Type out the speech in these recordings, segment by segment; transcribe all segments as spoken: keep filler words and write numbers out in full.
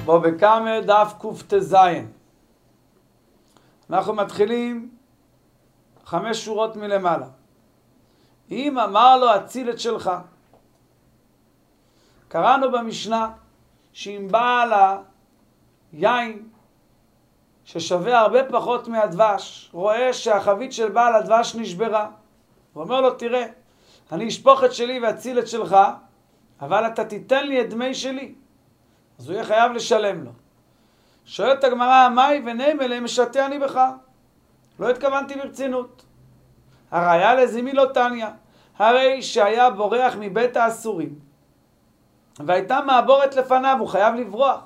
בו בקמא דף קט"ז. אנחנו מתחילים חמש שורות מלמעלה. אם אמר לו הציל את שלך, קראנו במשנה שאם בעל היין ששווה הרבה פחות מהדבש רואה שהחבית של בעל הדבש נשברה, הוא אומר לו, תראה, אני אשפוך את שלי ואציל את שלך, אבל אתה תיתן לי את דמי שלי. אז הוא יהיה חייב לשלם לו. שואלת הגמרא, מאי ונאמר להם משתה אני בך? לא התכוונתי ברצינות. הראיה לזימי לא תניא, הרי שהיה בורח מבית האסורים והייתה מעבורת לפניו, הוא חייב לברוח.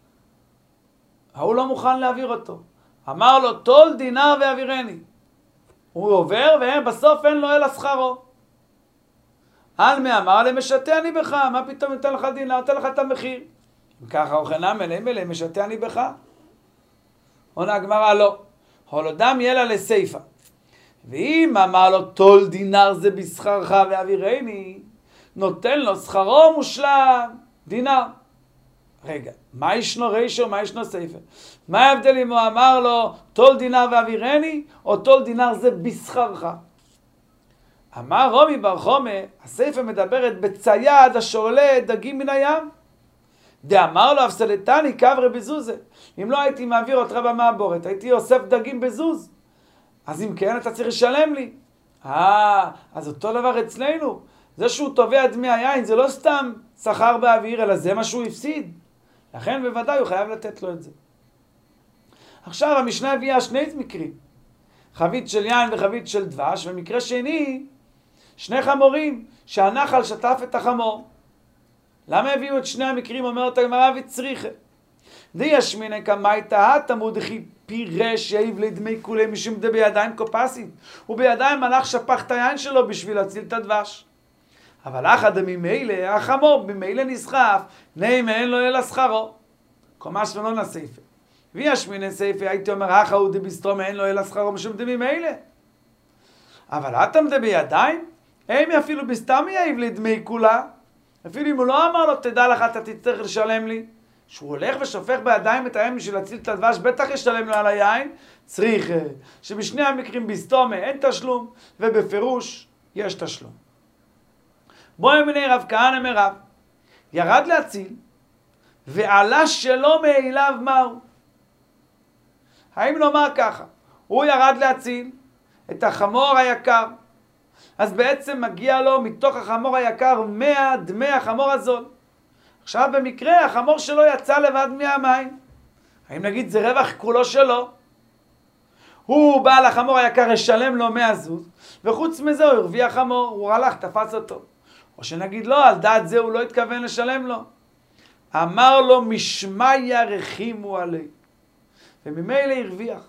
הוא לא מוכן להעביר אותו. אמר לו, תול דינר ואווירני. הוא עובר ובסוף אין לו אלא שכרו. על מי אמר להם משתה אני בך? מה פתאום ניתן לך דינר, נתן לך את המחיר? אם ככה אוכנה מלאים אליהם משתה אני בך? עונה הגמרא לא. הולודם ילה לסייפה. ואם אמר לו תול דינר זה בשכרך ואווירני, נותן לו שכרו מושלם דינר. רגע, מה ישנו רישו, מה ישנו סייפה? מה ההבדל אם הוא אמר לו תול דינר ואווירני, או תול דינר זה בשכרך? אמר רומי בר חומא, הסייפה מדברת בצייד השולה דגים מן הים. דאמר לו אפסלתני קברי בזוזה. אם לא הייתי מעביר אותך במעבורת, הייתי אוסף דגים בזוז. אז אם כן, אתה צריך לשלם לי. אה, אז אותו דבר אצלנו. זה שהוא תובע דמי היין, זה לא סתם שכר באוויר, אלא זה מה שהוא הפסיד. לכן בוודאי הוא חייב לתת לו את זה. עכשיו המשנה הביאה שני מקרים. חבית של יין וחבית של דבש, ומקרה שני, שני חמורים שהנחל שטף את החמור. למה הביאו את שני המקרים? אומרת הגמרא וצריכה. די ישמינא קמאי תהא תמוד דכי פירש יעיב לדמי כולי משום דה בידיים קופסית. ובידיים הלך שפך את היין שלו בשביל להציל את הדבש. אבל אחא דממילא החמור במילא נסחף, נעימה אין לו אלא שכרו. קומש ולא נסייפה. וישמינא סייפה הייתי אומר אחא הוא דבסתרום אין לו אלא שכרו משום דממילא. אבל אתם דה בידיים? הם אפילו בסתם יעיב לדמי כולה. אפילו אם הוא לא אמר לו, תדע לך, אתה תצטרך לשלם לי. שהוא הולך ושופך בידיים את היין בשביל להציל את הדבש, בטח ישלם לו על היין. צריך שבשני המקרים בסתומה אין תשלום, ובפירוש יש תשלום. בואי מיני רב כהנא מרב, ירד להציל, ועלה שלא מאליו מהו. האם נאמר ככה, הוא ירד להציל את החמור היקר, אז בעצם מגיע לו מתוך החמור היקר מאה דמי החמור הזול. עכשיו במקרה החמור שלו יצא לבד מהמים. האם נגיד זה רווח כולו שלו? הוא בא לחמור היקר, ישלם לו מאה זוז, וחוץ מזה הוא הרוויח חמור, הוא הלך, תפס אותו. או שנגיד לא, על דעת זה הוא לא התכוון לשלם לו. אמר לו משמיא רחימו עלי, וממילא הרוויח.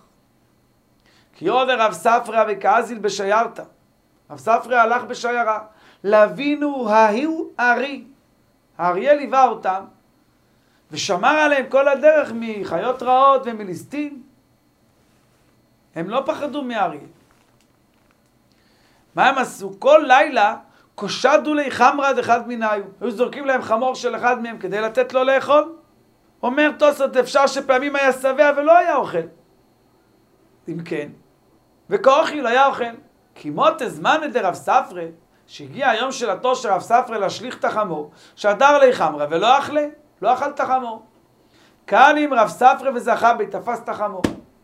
כי עובר רב ספרא וכאזיל בשיירתא. רב ספרא הלך בשיירה, להבינו ההוא ארי. האריה ליווה אותם, ושמר עליהם כל הדרך מחיות רעות ומליסטים. הם לא פחדו מאריה. מה הם עשו? כל לילה קושדו לי חמרד אחד מניו. היו זורקים להם חמור של אחד מהם כדי לתת לו לאכול. אומר תוספות, אפשר שפעמים היה שבע ולא היה אוכל. אם כן, וכאוכל היה אוכל. כי מות זמן דרב ספרא, שהגיע היום של התור של רב ספרא להשליך את החמור, שדר לי חמרה ולא אכלה, לא אכל את החמור. כאן עם רב ספרא וזכה בי, תפס את החמור.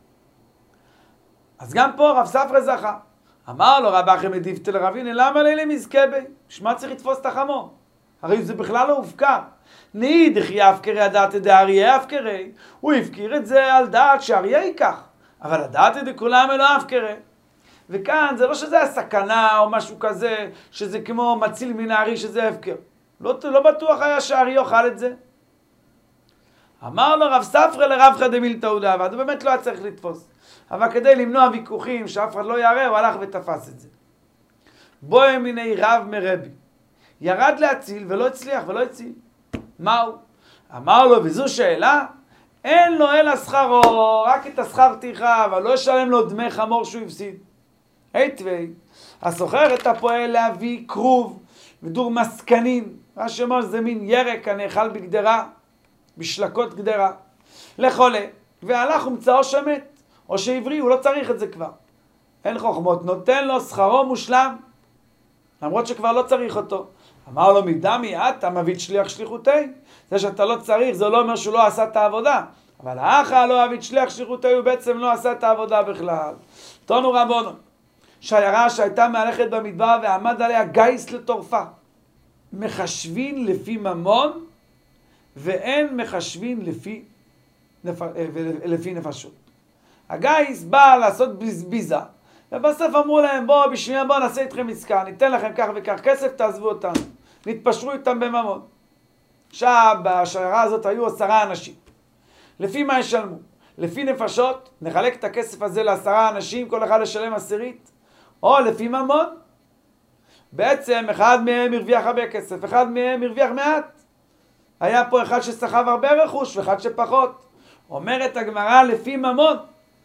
אז גם פה רב ספרא זכה. אמר לו רב אחי מדיבתא לרבינה, למה לילה מזכה בי? בשמה צריך לתפוס את החמור. הרי זה בכלל לא הופקר. נידך יפקרי הדעת דאריה יפקרי. הוא הפקיר את זה על דעת שאריה ייקח. אבל הדעת דכולם אלא הפקרי. וכאן זה לא שזה הסכנה או משהו כזה, שזה כמו מציל מן הארי שזה הפקר. לא, לא בטוח היה שהארי יאכל את זה. אמר לו רב ספרא לרב חד דמילתא הוא דעבד, הוא באמת לא היה צריך לתפוס. אבל כדי למנוע ויכוחים שאף אחד לא יראה, הוא הלך ותפס את זה. בואי מיני רב מרבי. ירד להציל ולא הצליח ולא הציל. מהו? אמר לו, וזו שאלה, אין לו אלא שכרו, רק את השכר טרחה, אבל לא ישלם לו דמי חמור שהוא הפסיד. היטווי, הסוחר את הפועל להביא כרוב ודור מסקנים, מה שאומר זה מין ירק הנאכל בגדרה, בשלקות גדרה, לחולה, והלך ומצאו שמת, או שעברי, הוא לא צריך את זה כבר. אין חוכמות, נותן לו שכרו מושלם, למרות שכבר לא צריך אותו. אמר לו, מדמי אתה מביא שליח שליחותי. זה שאתה לא צריך, זה לא אומר שהוא לא עשה את העבודה. אבל האחר לא אביא שליח שליחותי, הוא בעצם לא עשה את העבודה בכלל. תונו רבונו, שיירה שהייתה מהלכת במדבר ועמד עליה גייס לטורפה. מחשבין לפי ממון, ואין מחשבין לפי, נפ... לפי נפשות. הגייס בא לעשות בזביזה, ובסוף אמרו להם, בואו בשביל בואו נעשה איתכם עסקה, ניתן לכם כך וכך כסף, תעזבו אותנו. נתפשרו איתם בממון. עכשיו, בשיירה הזאת היו עשרה אנשים. לפי מה ישלמו? לפי נפשות, נחלק את הכסף הזה לעשרה אנשים, כל אחד לשלם עשירית, או לפי ממון. בעצם אחד מהם הרוויח הרבה כסף, אחד מהם הרוויח מעט. היה פה אחד שסחב הרבה רכוש ואחד שפחות. אומרת הגמרא לפי ממון.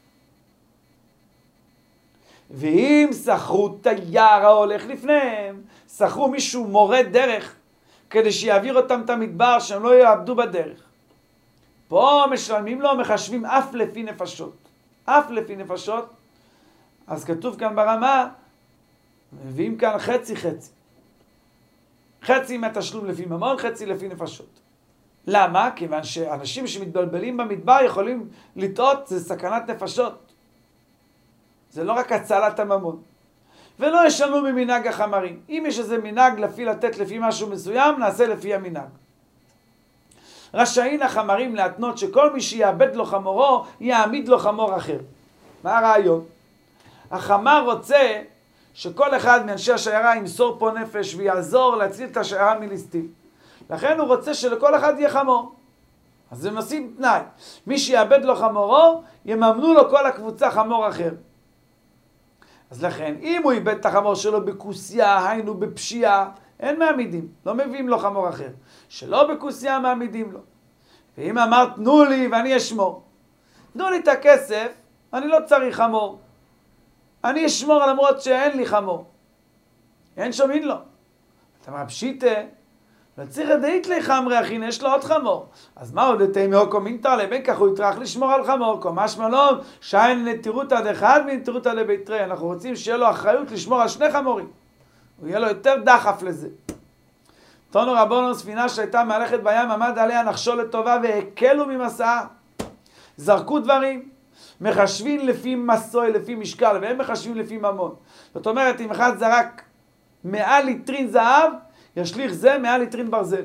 ואם שכרו תייר ההולך לפניהם, שכרו מישהו מורה דרך, כדי שיעביר אותם את המדבר, שהם לא יעבדו בדרך. פה משלמים לו, מחשבים אף לפי נפשות. אף לפי נפשות. אז כתוב כאן ברמה, מביאים כאן חצי חצי. חצי מהתשלום לפי ממון, חצי לפי נפשות. למה? כיוון שאנשים שמתבלבלים במדבר יכולים לטעות, זה סכנת נפשות. זה לא רק הצלת הממון. ולא ישלמו ממנהג החמרים. אם יש איזה מנהג לפי לתת לפי משהו מסוים, נעשה לפי המנהג. רשאין החמרים להתנות שכל מי שיאבד לו חמורו, יעמיד לו חמור אחר. מה הרעיון? החמר רוצה שכל אחד מאנשי השיירה ימסור פה נפש ויעזור להציל את השיירה מליסטים. לכן הוא רוצה שלכל אחד יהיה חמור. אז הם עושים תנאי. מי שיאבד לו חמורו, יממנו לו כל הקבוצה חמור אחר. אז לכן, אם הוא איבד את החמור שלו בכוסיה, היינו בפשיעה, אין מעמידים, לא מביאים לו חמור אחר. שלא בכוסיה מעמידים לו. ואם אמר, תנו לי ואני אשמור. תנו לי את הכסף, אני לא צריך חמור. אני אשמור למרות שאין לי חמור. אין שומעים לו. אתה אומר, פשיטה, לא צריך לדעת לי חמרי אחין, יש לו עוד חמור. אז מה עוד תהי מאוקו מינטר לבין כך הוא יטרח לשמור על חמור. כל משמע לא, שאין נטירות עד אחד ונטירות עד לבית רי. אנחנו רוצים שיהיה לו אחריות לשמור על שני חמורים. הוא יהיה לו יותר דחף לזה. תונו רבונו, ספינה שהייתה מהלכת בים, עמד עליה נחשו לטובה והקלו ממסעה. זרקו דברים, מחשבים לפי מסוי, לפי משקל, והם מחשבים לפי ממון. זאת אומרת, אם אחד זרק מאה ליטרין זהב, ישליך זה מאה ליטרין ברזל.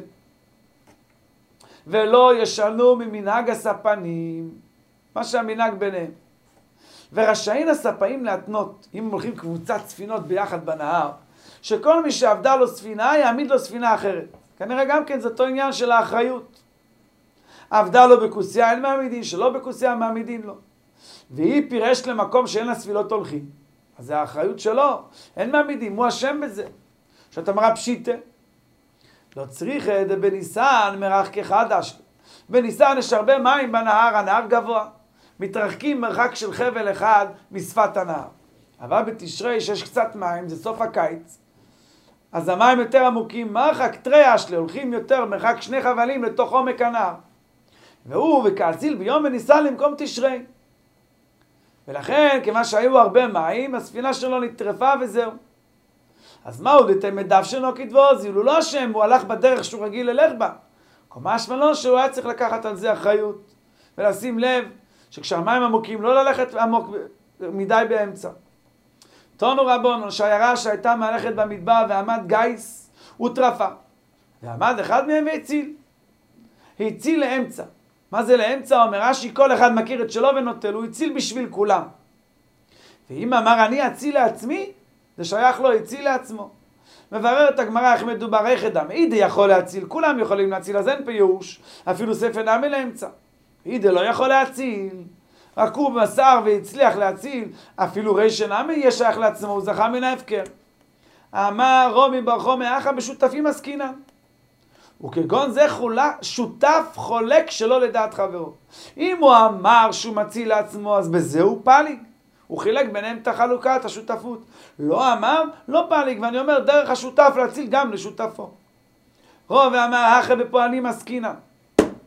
ולא ישנו ממנהג הספנים, מה שהמנהג ביניהם. ורשאים הספאים להתנות, אם הם הולכים קבוצת ספינות ביחד בנהר, שכל מי שעבדה לו ספינה יעמיד לו ספינה אחרת. כנראה גם כן זה אותו עניין של האחריות. עבדה לו בכוסיה, אין מעמידין, שלא בכוסיה מעמידין לו. והיא פירש למקום שאין לה ספילות הולכים. אז זה האחריות שלו, אין מעמידים, הוא אשם בזה. שאתה מראה פשיטה. לא צריך את בניסן מרח כחדש. בניסן יש הרבה מים בנהר, הנהר גבוה. מתרחקים מרחק של חבל אחד משפת הנהר. אבל בתשרי שיש קצת מים, זה סוף הקיץ. אז המים יותר עמוקים, מרחק תרי אשלה, הולכים יותר מרחק שני חבלים לתוך עומק הנהר. והוא וכעציל ביום בניסן למקום תשרי. ולכן, כמה שהיו הרבה מים, הספינה שלו נטרפה וזהו. אז מה הוא דתי מדף שלו כדבו? זה לא השם, הוא הלך בדרך שהוא רגיל ללך בה. כמש מלא שהוא היה צריך לקחת על זה אחריות. ולשים לב שכשהמים עמוקים לא ללכת עמוק מדי באמצע. תונו רבונו, שיירה שהייתה מהלכת במדבר ועמד גייס וטרפה. ועמד אחד מהם והציל. הציל לאמצע. מה זה לאמצע? אומר רש"י, כל אחד מכיר את שלו ונוטל, הוא הציל בשביל כולם. ואם אמר אני אציל לעצמי, זה שייך לו, הציל לעצמו. מברר את הגמרא איך מדובר איך אדם. אידה יכול להציל, כולם יכולים להציל, אז אין פה ייאוש. אפילו ספר נעמי לאמצע. אידה לא יכול להציל. רק הוא מסר והצליח להציל, אפילו רישא נעמי יהיה שייך לעצמו, הוא זכה מן ההפקר. אמר רומי בר חומי אחא בשותפים עסקינן. וכגון זה חולה, שותף חולק שלא לדעת חברו. אם הוא אמר שהוא מציל לעצמו, אז בזה הוא פליג. הוא חילק ביניהם את החלוקה, את השותפות. לא אמר, לא פליג. ואני אומר, דרך השותף להציל גם לשותפו. רוב ואמר, אחרי בפועלים עסקינן.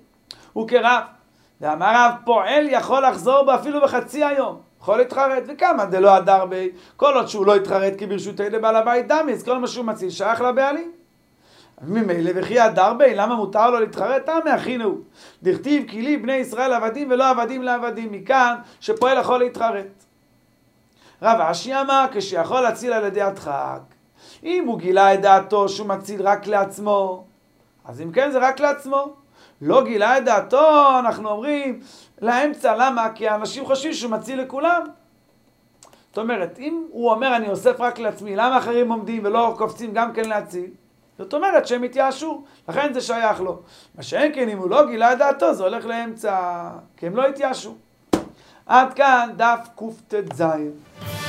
הוא כרב. ואמר רב, פועל יכול לחזור בו אפילו בחצי היום. יכול להתחרט, וכמה דלא הדר בי, כל עוד שהוא לא יתחרט כי ברשותי לבעל הבית דמי, אז כל מה שהוא מציל שייך לבעלים. ממילא וכי הדר בי, למה מותר לו להתחרט? תמי אחינו. דכתיב כי לי בני ישראל עבדים ולא עבדים לעבדים, מכאן שפועל יכול להתחרט. רב אשי אמר, כשיכול להציל על ידי הדחק. אם הוא גילה את דעתו שהוא מציל רק לעצמו, אז אם כן זה רק לעצמו. לא גילה את דעתו, אנחנו אומרים לאמצע, למה? כי האנשים חושבים שהוא מציל לכולם. זאת אומרת, אם הוא אומר אני אוסף רק לעצמי, למה אחרים עומדים ולא קופצים גם כן להציל? זאת אומרת שהם התייאשו, לכן זה שייך לו. מה שאין כן, אם הוא לא גילה את דעתו, זה הולך לאמצע, כי הם לא התייאשו. עד כאן דף קט"ז.